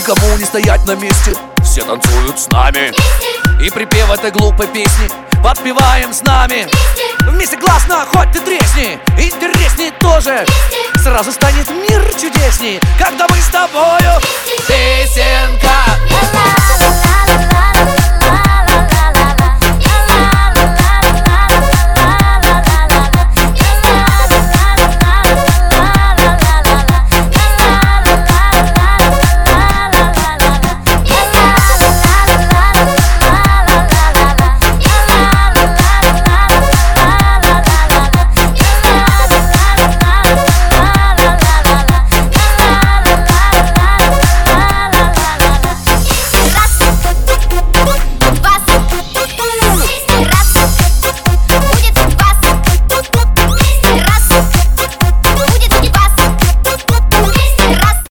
никому не стоять на месте. Все танцуют с нами и припев этой глупой песни подпеваем с нами. Вместе классно, хоть ты тресни, интересней тоже. Сразу станет мир чудесней, когда мы с тобою.